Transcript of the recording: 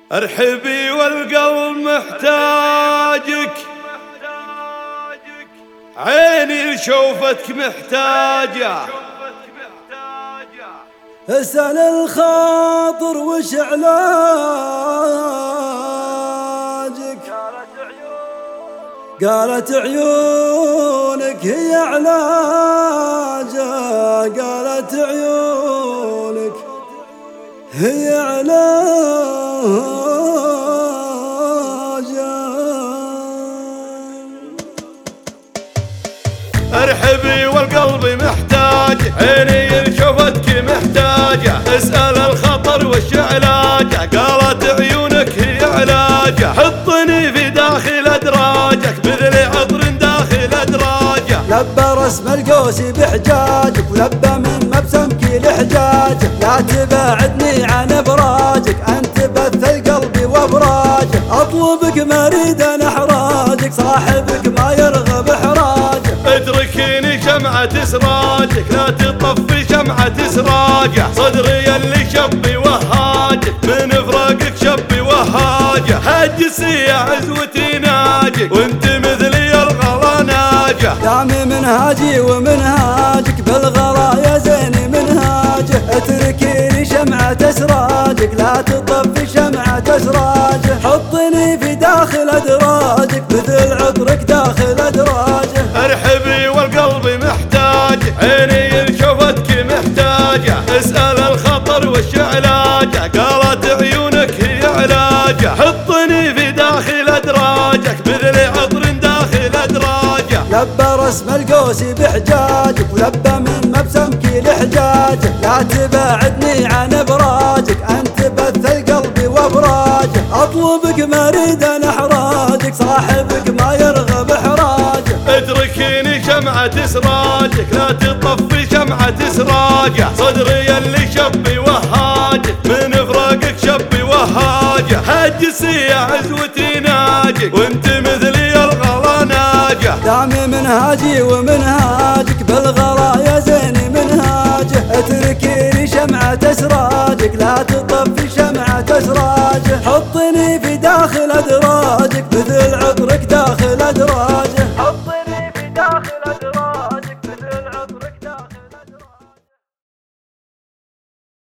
ارحبي والقلب محتاجك، عيني لشوفتك محتاجة. اسأل الخاطر وش علاجك، قالت عيونك هي علاجه، قالت عيونك هي علاجه. ارحبي والقلب محتاج، عيني لشوفتك محتاجة. اسأل الخطر وش علاجه، قالت عيونك هي علاجه. حطني في داخل ادراجك مثل عطر داخل ادراجه. لبى رسم القوس بحجاجك ولبى من مبسمك لحجاجك. لا تبعدني عن ابراجك، انت بث القلب وابراجه. اطلبك ما اريد ان احراجك، صاحبك ما يرغب احراجه. اتركيني شمعة سراجك، لا تطفي شمعة سراجه. صدري اللي شبي وهاجك، من فراقك شبي وهاجه. هجسي يا عزوتي ناجك، وانت مثلي الغلا ناجه. دامي منهاجي ومنهاجك، بالغلا يا زيني منهاجه. اتركيني شمعة سراجك، لا تطفي شمعة سراجه. حطني في داخل ادراجك مثل عطرك داخل ادراجه. ارحبي والقلب محتاج، عيني لشوفتك محتاجة. اسأل الخطر وش علاجه، قالت عيونك هي علاجه. حطني في داخل ادراجك مثل عطر داخل ادراجه. لبى رسم القوس بحجاجك ولبى من مبسمك لحجاجه. لا تبعدني عن ابراجك، انت بث القلب وابراجه. اطلبك ما اريد ان احراجك، صاحبك ما يرغب احراجه. اتركيني شمعة سراجك، لا تطفي شمعة سراجه. صدري اللي شبي وهاجك، من فراقك شبي وهاجه. هجسي يا عزوتي ناجك، وانت مثلي الغلا ناجه. دامي منهاجي ومنهاجك، بالغلا يا زيني منهاجه. اتركيني شمعة سراجك، لا تطفي شمعة سراجه. حطني في داخل ادراجك مثل عطرك داخل ادراجه.